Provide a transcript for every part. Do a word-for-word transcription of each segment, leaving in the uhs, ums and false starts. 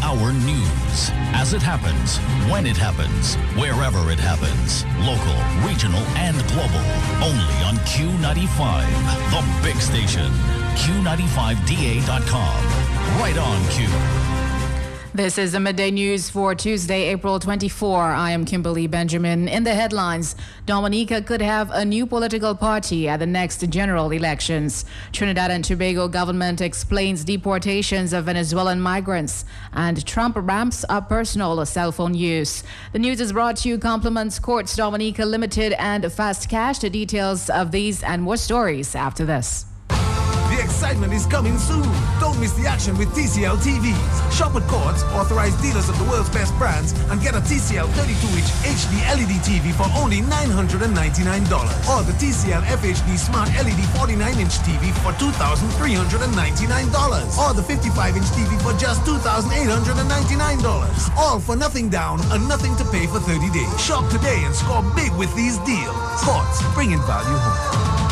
hour news. As it happens, when it happens, wherever it happens. Local, regional, and global. Only on Q ninety-five, the big station. Q ninety-five D A dot com. Right on Q. This is the Midday News for Tuesday, April twenty-fourth. I am Kimberly Benjamin. In the headlines, Dominica could have a new political party at the next general elections. Trinidad and Tobago government explains deportations of Venezuelan migrants. And Trump ramps up personal cell phone use. The news is brought to you compliments Courts Dominica Limited and Fast Cash. The details of these and more stories after this. The excitement is coming soon. Don't miss the action with T C L T Vs. Shop at Courts, authorized dealers of the world's best brands, and get a T C L thirty-two inch H D L E D T V for only nine hundred ninety-nine dollars. Or the T C L F H D Smart L E D forty-nine inch T V for two thousand three hundred ninety-nine dollars. Or the fifty-five inch T V for just two thousand eight hundred ninety-nine dollars. All for nothing down and nothing to pay for thirty days. Shop today and score big with these deals. Courts, bringing value home.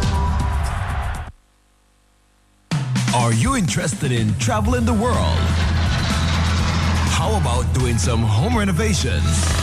Are you interested in traveling the world? How about doing some home renovations?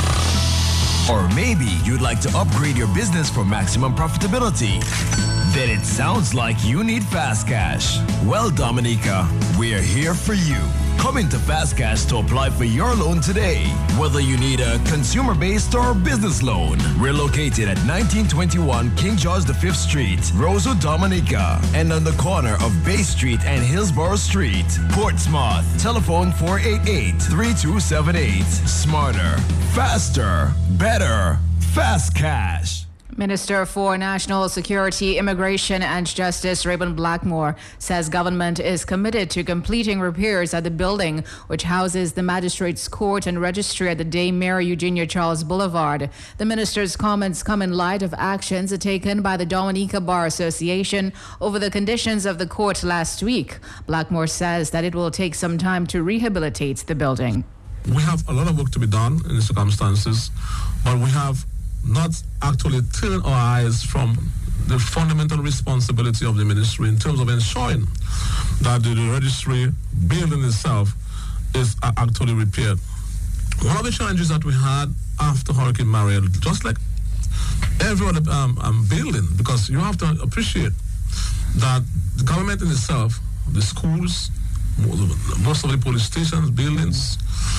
Or maybe you'd like to upgrade your business for maximum profitability? Then it sounds like you need Fast Cash. Well, Dominica, we're here for you. Come into Fast Cash to apply for your loan today. Whether you need a consumer-based or business loan, we're located at nineteen twenty-one King George the fifth Street, Roseau, Dominica, and on the corner of Bay Street and Hillsborough Street, Portsmouth. Telephone four eight eight, three two seven eight. Smarter, faster, better. Fast Cash. Minister for National Security, Immigration and Justice Raymond Blackmore says government is committed to completing repairs at the building which houses the Magistrates Court and Registry at the Dame Mary Eugenia Charles Boulevard. The minister's comments come in light of actions taken by the Dominica Bar Association over the conditions of the court last week. Blackmore says that it will take some time to rehabilitate the building. We have a lot of work to be done in the circumstances, but we have not actually turn our eyes from the fundamental responsibility of the ministry in terms of ensuring that the, the registry building itself is uh, actually repaired. One of the challenges that we had after Hurricane Maria, just like every other um, um, building, because you have to appreciate that the government in itself, the schools, most of the police stations, buildings,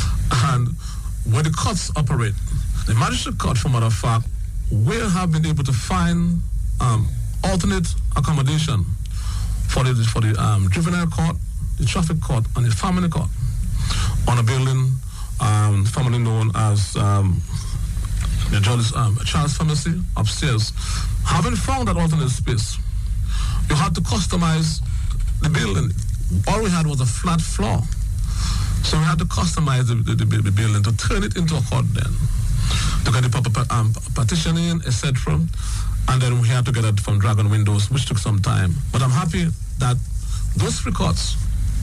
and where the courts operate, the magistrate court, for matter of fact, will have been able to find um, alternate accommodation for the for the um, juvenile court, the traffic court, and the family court on a building um, formerly known as um, the Judge um, Charles Pharmacy upstairs. Having found that alternate space, you had to customize the building. All we had was a flat floor, so we had to customize the, the, the building to turn it into a court then. To get the proper um, partitioning, et cetera. And then we had to get it from Dragon Windows, which took some time. But I'm happy that those three courts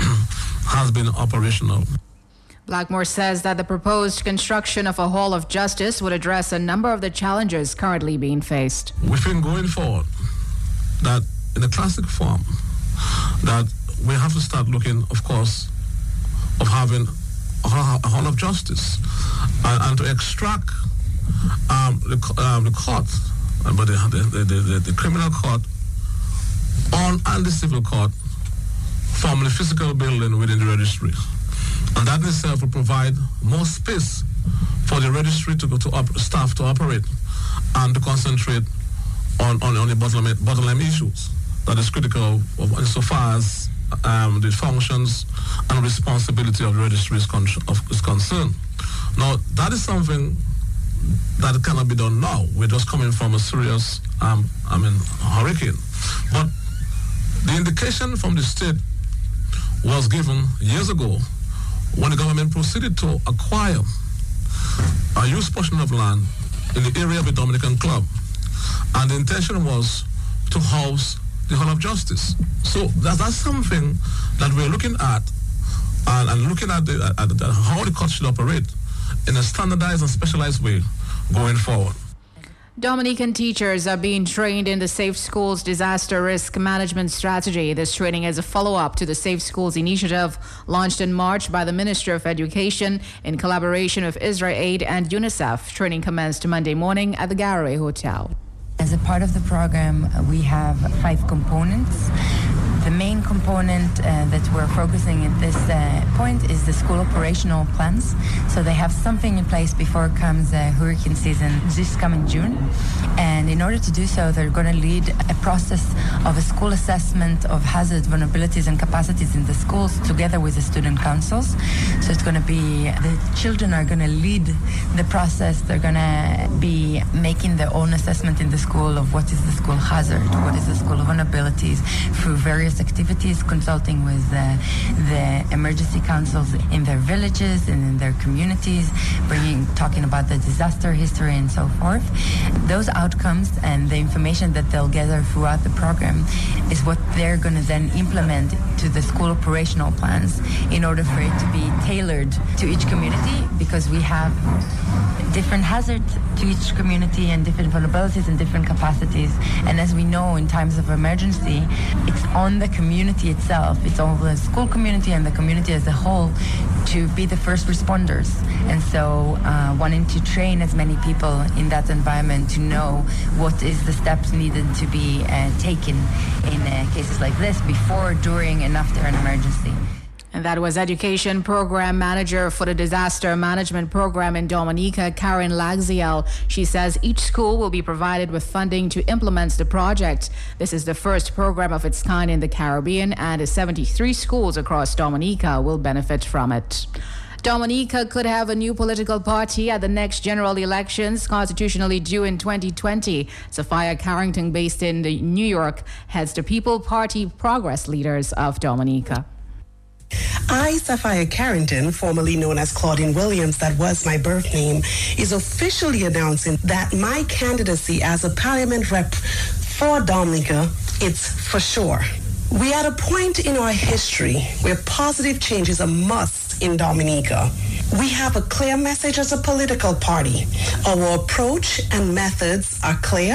has been operational. Blackmore says that the proposed construction of a Hall of Justice would address a number of the challenges currently being faced. We think going forward that in a classic form, that we have to start looking, of course, of having a Hall of Justice and, and to extract um, the, um, the court, but the, the, the, the criminal court on and the civil court from the physical building within the registry. And that in itself will provide more space for the registry to go to op- staff to operate and to concentrate on, on, on the bottom line, bottom line issues that is critical of, insofar as um, the functions and responsibility of the registry is, con- of, is concerned. Now, that is something that cannot be done now. We're just coming from a serious, um, I mean, hurricane. But the indication from the state was given years ago when the government proceeded to acquire a huge portion of land in the area of the Dominican Club. And the intention was to house the Hall of Justice. So that, that's something that we're looking at and, and looking at, the, at the, how the court should operate in a standardized and specialized way going forward. Dominican teachers are being trained in the Safe Schools disaster risk management strategy. This training is a follow-up to the Safe Schools initiative launched in March by the Ministry of Education in collaboration with Israel Aid and UNICEF. Training commenced Monday morning at the Garraway Hotel. As a part of the program, we have five components. The main component uh, that we're focusing at this uh, point is the school operational plans. So they have something in place before it comes uh, hurricane season this coming June. And in order to do so, they're going to lead a process of a school assessment of hazard, vulnerabilities, and capacities in the schools together with the student councils. So it's going to be, the children are going to lead the process. They're going to be making their own assessment in the school of what is the school hazard, what is the school vulnerabilities through various activities, consulting with uh, the emergency councils in their villages and in their communities, bringing, talking about the disaster history and so forth. Those outcomes and the information that they'll gather throughout the program is what they're going to then implement to the school operational plans in order for it to be tailored to each community, because we have different hazards to each community and different vulnerabilities and different capacities. And as we know, in times of emergency, it's on the community itself, it's on the school community and the community as a whole to be the first responders. And so uh, wanting to train as many people in that environment to know what is the steps needed to be uh, taken in uh, cases like this before, during, and after an emergency. And that was Education Program Manager for the Disaster Management Program in Dominica, Karen Laxiel. She says each school will be provided with funding to implement the project. This is the first program of its kind in the Caribbean, and seventy-three schools across Dominica will benefit from it. Dominica could have a new political party at the next general elections, constitutionally due in twenty twenty. Sophia Carrington, based in New York, heads the People Party Progress Leaders of Dominica. I, Sophia Carrington, formerly known as Claudine Williams, that was my birth name, is officially announcing that my candidacy as a parliament rep for Dominica, it's for sure. We are at a point in our history where positive change is a must in Dominica. We have a clear message as a political party. Our approach and methods are clear.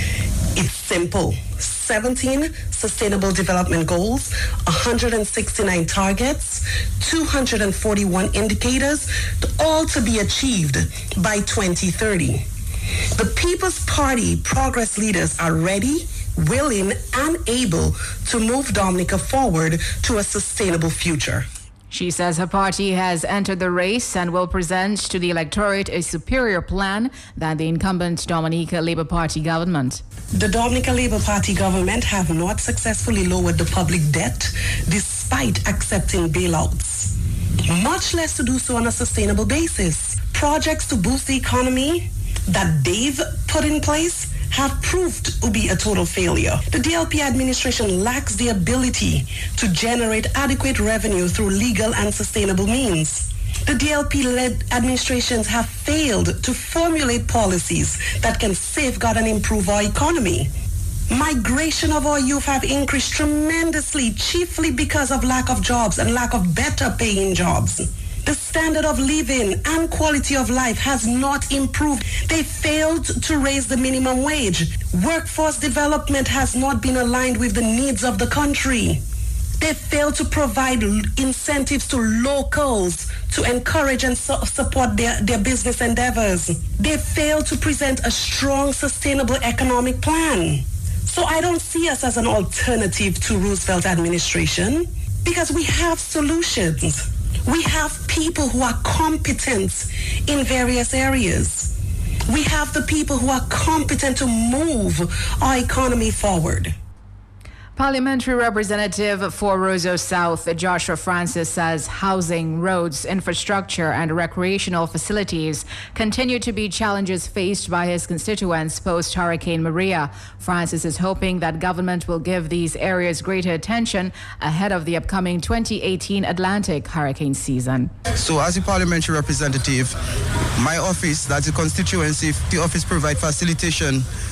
It's simple. seventeen Sustainable Development Goals, one hundred sixty-nine targets, two hundred forty-one indicators, all to be achieved by twenty thirty. The People's Party Progress Leaders are ready, willing, and able to move Dominica forward to a sustainable future. She says her party has entered the race and will present to the electorate a superior plan than the incumbent Dominica Labour Party government. The Dominica Labour Party government have not successfully lowered the public debt despite accepting bailouts, much less to do so on a sustainable basis. Projects to boost the economy that they've put in place have proved to be a total failure. The D L P administration lacks the ability to generate adequate revenue through legal and sustainable means. The D L P-led administrations have failed to formulate policies that can safeguard and improve our economy. Migration of our youth have increased tremendously, chiefly because of lack of jobs and lack of better paying jobs. The standard of living and quality of life has not improved. They failed to raise the minimum wage. Workforce development has not been aligned with the needs of the country. They failed to provide incentives to locals to encourage and su- support their, their business endeavors. They failed to present a strong, sustainable economic plan. So I don't see us as an alternative to Roosevelt administration because we have solutions. We have people who are competent in various areas. We have the people who are competent to move our economy forward. Parliamentary Representative for Roseau South, Joshua Francis, says housing, roads, infrastructure, and recreational facilities continue to be challenges faced by his constituents post-Hurricane Maria. Francis is hoping that government will give these areas greater attention ahead of the upcoming twenty eighteen Atlantic hurricane season. So as a parliamentary representative, my office, that's a constituency, the office provide facilitation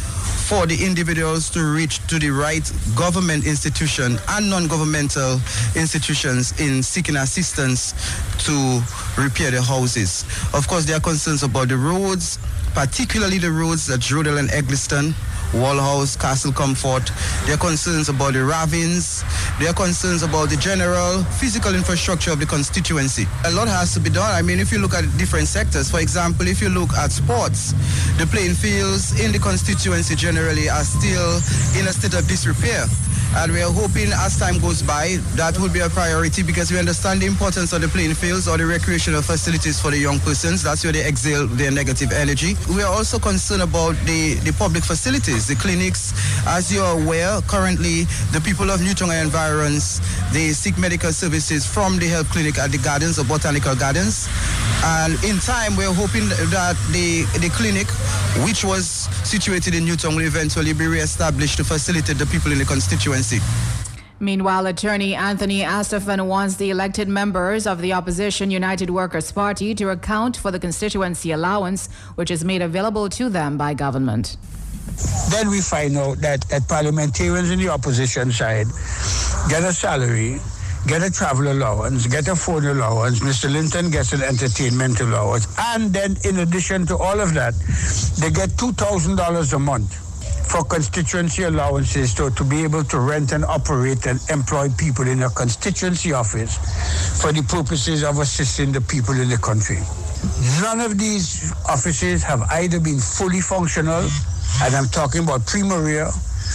for the individuals to reach to the right government institution and non-governmental institutions in seeking assistance to repair their houses. Of course, there are concerns about the roads, particularly the roads at Jodel and Eggleston, Wallhouse, Castle Comfort. There are concerns about the ravines. There are concerns about the general physical infrastructure of the constituency. A lot has to be done. I mean, if you look at different sectors, for example, if you look at sports, the playing fields in the constituency generally are still in a state of disrepair. And we are hoping as time goes by, that will be a priority because we understand the importance of the playing fields or the recreational facilities for the young persons. That's where they exhale their negative energy. We are also concerned about the, the public facilities, the clinics. As you are aware, currently the people of Newtown and environs, they seek medical services from the health clinic at the gardens or botanical gardens. And in time, we're hoping that the, the clinic, which was situated in Newtown, will eventually be reestablished to facilitate the people in the constituency. Meanwhile, attorney Anthony Astafan wants the elected members of the opposition United Workers' Party to account for the constituency allowance, which is made available to them by government. Then we find out that, that parliamentarians in the opposition side get a salary, get a travel allowance, get a phone allowance, Mister Linton gets an entertainment allowance, and then in addition to all of that, they get two thousand dollars a month for constituency allowances to, to be able to rent and operate and employ people in a constituency office for the purposes of assisting the people in the country. None of these offices have either been fully functional, and I'm talking about Pre-Maria,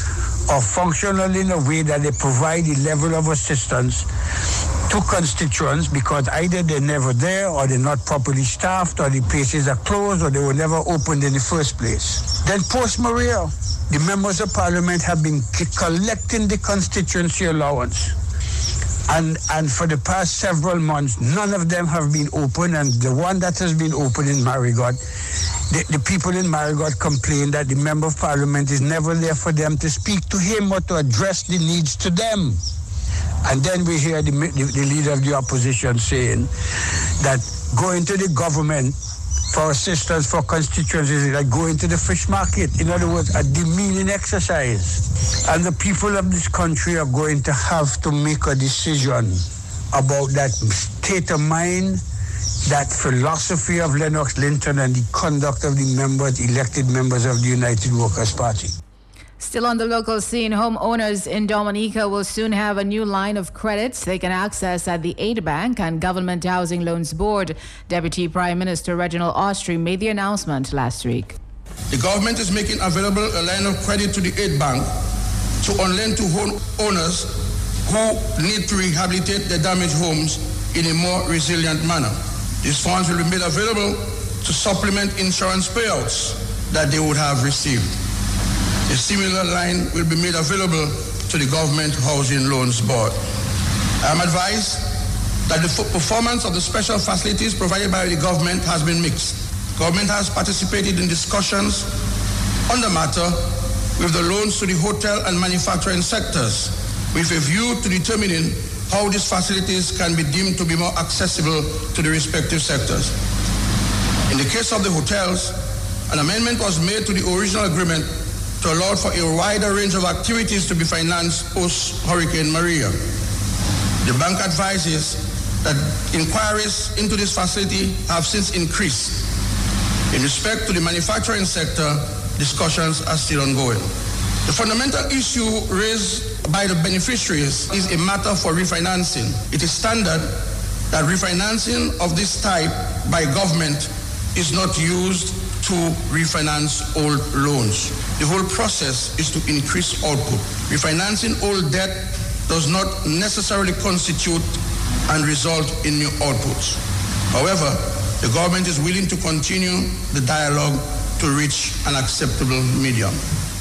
or functional in a way that they provide the level of assistance to constituents because either they're never there or they're not properly staffed or the places are closed or they were never opened in the first place. Then post-Maria, the members of parliament have been collecting the constituency allowance. And, and for the past several months, none of them have been open, and the one that has been open in Marigot, the, the people in Marigot complain that the member of parliament is never there for them to speak to him or to address the needs to them. And then we hear the, the, the leader of the opposition saying that going to the government for assistance for constituencies is like going to the fish market. In other words, a demeaning exercise. And the people of this country are going to have to make a decision about that state of mind, that philosophy of Lennox Linton and the conduct of the members, elected members of the United Workers' Party. Still on the local scene, homeowners in Dominica will soon have a new line of credits they can access at the Aid Bank and Government Housing Loans Board. Deputy Prime Minister Reginald Austrie made the announcement last week. The government is making available a line of credit to the Aid Bank to lend to homeowners who need to rehabilitate their damaged homes in a more resilient manner. These funds will be made available to supplement insurance payouts that they would have received. A similar line will be made available to the Government Housing Loans Board. I am advised that the performance of the special facilities provided by the government has been mixed. Government has participated in discussions on the matter with the loans to the hotel and manufacturing sectors with a view to determining how these facilities can be deemed to be more accessible to the respective sectors. In the case of the hotels, an amendment was made to the original agreement to allow for a wider range of activities to be financed post-Hurricane Maria. The bank advises that inquiries into this facility have since increased. In respect to the manufacturing sector, discussions are still ongoing. The fundamental issue raised by the beneficiaries is a matter for refinancing. It is standard that refinancing of this type by government is not used to refinance old loans. The whole process is to increase output. Refinancing old debt does not necessarily constitute and result in new outputs. However, the government is willing to continue the dialogue to reach an acceptable medium.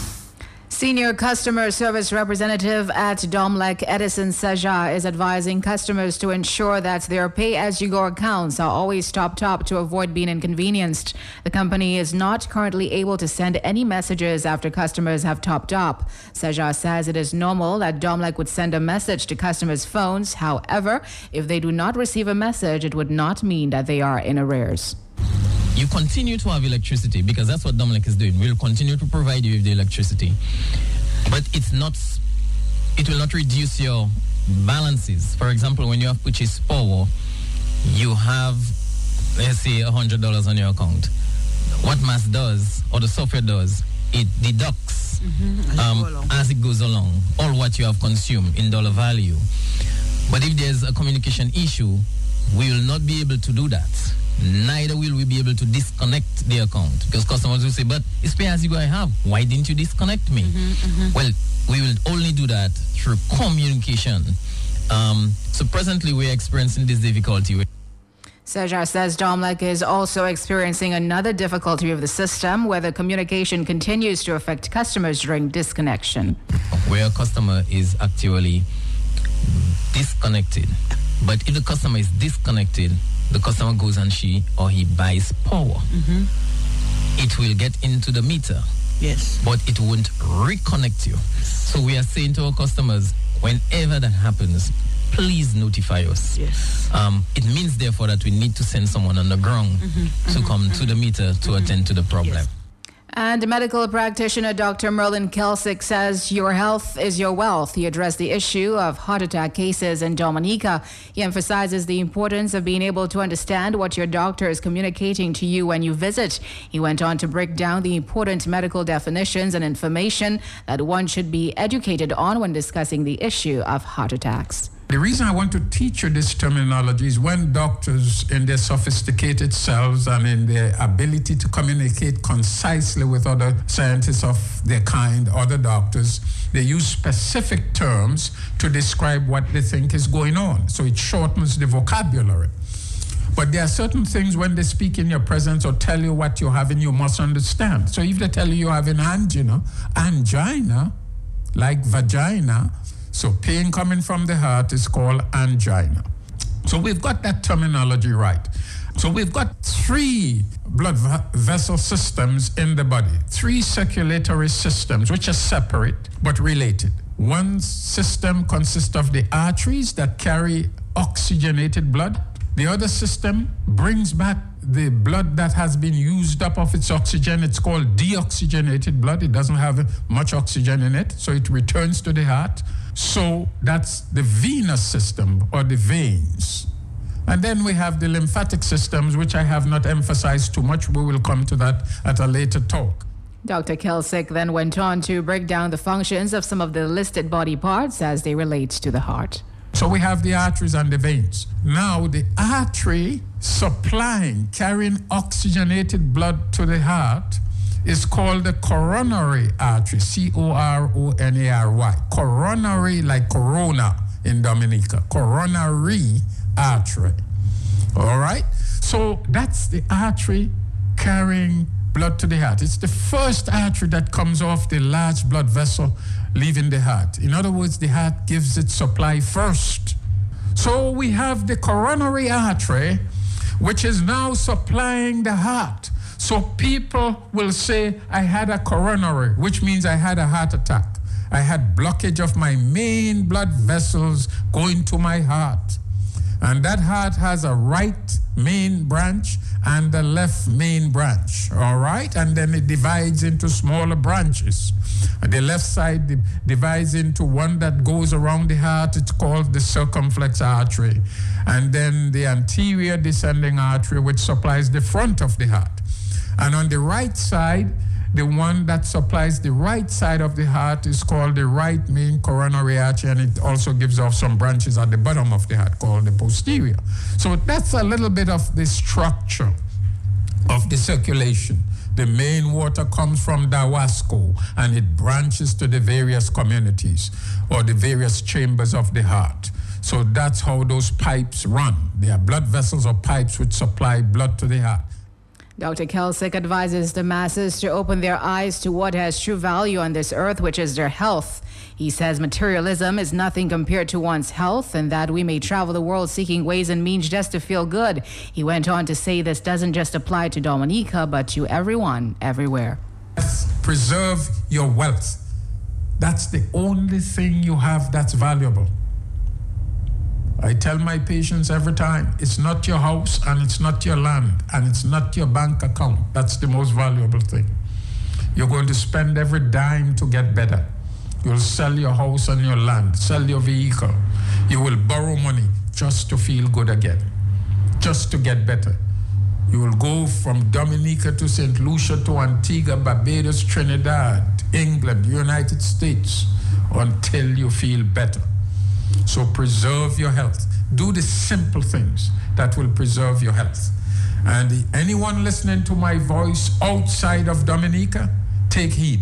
Senior customer service representative at Domlec, Edison Saja, is advising customers to ensure that their pay-as-you-go accounts are always topped up to avoid being inconvenienced. The company is not currently able to send any messages after customers have topped up. Saja says it is normal that Domlec would send a message to customers' phones. However, if they do not receive a message, it would not mean that they are in arrears. You continue to have electricity because that's what Dominic is doing. We'll continue to provide you with the electricity. But it's not, it will not reduce your balances. For example, when you have purchased power, you have, let's say, one hundred dollars on your account. What M A S does, or the software does, it deducts mm-hmm. um, as it goes along all what you have consumed in dollar value. But if there's a communication issue, we will not be able to do that. Neither will we be able to disconnect the account, because customers will say, but it's pay as you go I have. Why didn't you disconnect me? Mm-hmm, mm-hmm. Well, we will only do that through communication. Um, so presently we're experiencing this difficulty. Sejar says Domlec is also experiencing another difficulty with the system, where the communication continues to affect customers during disconnection. Where a customer is actually disconnected. But if the customer is disconnected, the customer goes and she or he buys power. Mm-hmm. It will get into the meter. Yes. But it won't reconnect you. So we are saying to our customers, whenever that happens, please notify us. Yes. Um, it means, therefore, that we need to send someone on the ground mm-hmm. to mm-hmm. come mm-hmm. to the meter to mm-hmm. attend to the problem. Yes. And medical practitioner Doctor Merlin Kelsick says your health is your wealth. He addressed the issue of heart attack cases in Dominica. He emphasizes the importance of being able to understand what your doctor is communicating to you when you visit. He went on to break down the important medical definitions and information that one should be educated on when discussing the issue of heart attacks. The reason I want to teach you this terminology is when doctors, in their sophisticated selves and in their ability to communicate concisely with other scientists of their kind, other doctors, they use specific terms to describe what they think is going on. So it shortens the vocabulary. But there are certain things when they speak in your presence or tell you what you're having, you must understand. So if they tell you you're having angina, angina, like vagina, so pain coming from the heart is called angina. So we've got that terminology right. So we've got three blood vessel systems in the body, three circulatory systems, which are separate but related. One system consists of the arteries that carry oxygenated blood. The other system brings back the blood that has been used up of its oxygen. It's called deoxygenated blood. It doesn't have much oxygen in it, so it returns to the heart. So that's the venous system, or the veins. And then we have the lymphatic systems, which I have not emphasized too much. We will come to that at a later talk. Doctor Kelsick then went on to break down the functions of some of the listed body parts as they relate to the heart. So we have the arteries and the veins. Now the artery supplying, carrying oxygenated blood to the heart is called the coronary artery, C O R O N A R Y. Coronary, like corona in Dominica. Coronary artery. All right? So that's the artery carrying blood to the heart. It's the first artery that comes off the large blood vessel leaving the heart. In other words, the heart gives its supply first. So we have the coronary artery, which is now supplying the heart. So people will say, I had a coronary, which means I had a heart attack. I had blockage of my main blood vessels going to my heart. And that heart has a right main branch and a left main branch, all right? And then it divides into smaller branches. The left side di- divides into one that goes around the heart. It's called the circumflex artery. And then the anterior descending artery, which supplies the front of the heart. And on the right side, the one that supplies the right side of the heart is called the right main coronary artery, and it also gives off some branches at the bottom of the heart called the posterior. So that's a little bit of the structure of the circulation. The main water comes from Dawasco, and it branches to the various communities or the various chambers of the heart. So that's how those pipes run. They are blood vessels or pipes which supply blood to the heart. Doctor Kelsick advises the masses to open their eyes to what has true value on this earth, which is their health. He says materialism is nothing compared to one's health, and that we may travel the world seeking ways and means just to feel good. He went on to say this doesn't just apply to Dominica, but to everyone, everywhere. Preserve your wealth. That's the only thing you have that's valuable. I tell my patients every time, it's not your house and it's not your land and it's not your bank account. That's the most valuable thing. You're going to spend every dime to get better. You'll sell your house and your land, sell your vehicle. You will borrow money just to feel good again, just to get better. You will go from Dominica to Saint Lucia to Antigua, Barbados, Trinidad, England, United States, until you feel better. So preserve your health. Do the simple things that will preserve your health. And anyone listening to my voice outside of Dominica, take heed.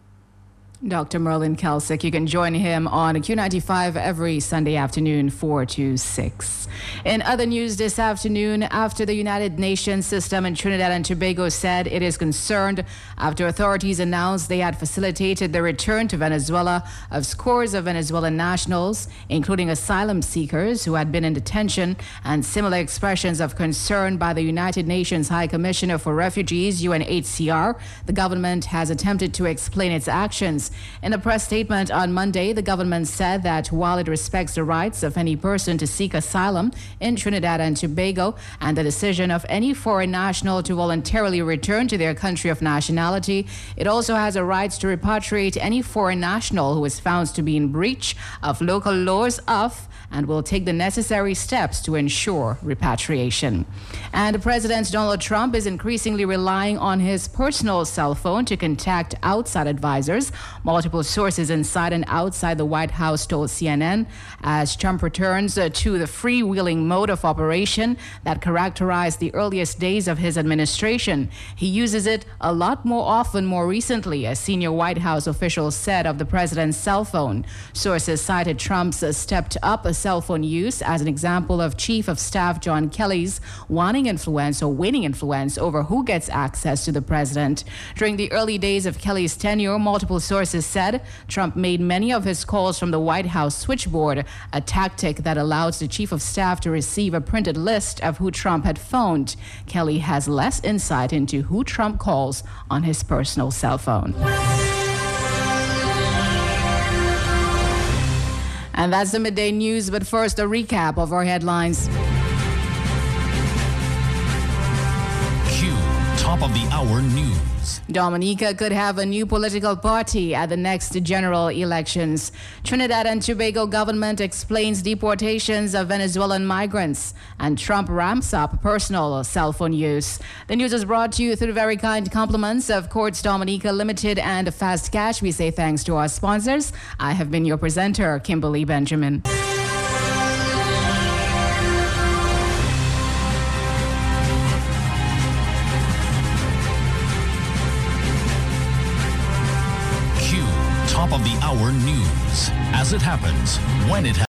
Doctor Merlin Kelsick. You can join him on Q ninety-five every Sunday afternoon, four to six. In other news this afternoon, after the United Nations system in Trinidad and Tobago said it is concerned after authorities announced they had facilitated the return to Venezuela of scores of Venezuelan nationals, including asylum seekers who had been in detention, and similar expressions of concern by the United Nations High Commissioner for Refugees, U N H C R, the government has attempted to explain its actions. In a press statement on Monday, the government said that while it respects the rights of any person to seek asylum in Trinidad and Tobago and the decision of any foreign national to voluntarily return to their country of nationality, it also has a right to repatriate any foreign national who is found to be in breach of local laws of and will take the necessary steps to ensure repatriation. And President Donald Trump is increasingly relying on his personal cell phone to contact outside advisors. Multiple sources inside and outside the White House told C N N as Trump returns uh, to the freewheeling mode of operation that characterized the earliest days of his administration. He uses it a lot more often more recently, a senior White House official said of the president's cell phone. Sources cited Trump's uh, stepped up a cell phone use as an example of Chief of Staff John Kelly's wanting influence or winning influence over who gets access to the president. During the early days of Kelly's tenure, multiple sources said Trump made many of his calls from the White House switchboard, a tactic that allows the Chief of Staff to receive a printed list of who Trump had phoned. Kelly has less insight into who Trump calls on his personal cell phone. And that's the midday news, but first a recap of our headlines. Q, top of the hour news. Dominica could have a new political party at the next general elections. Trinidad and Tobago government explains deportations of Venezuelan migrants, and Trump ramps up personal cell phone use. The news is brought to you through the very kind compliments of Courts Dominica Limited and Fast Cash. We say thanks to our sponsors. I have been your presenter, Kimberly Benjamin. Top of the hour news. As it happens, when it happens.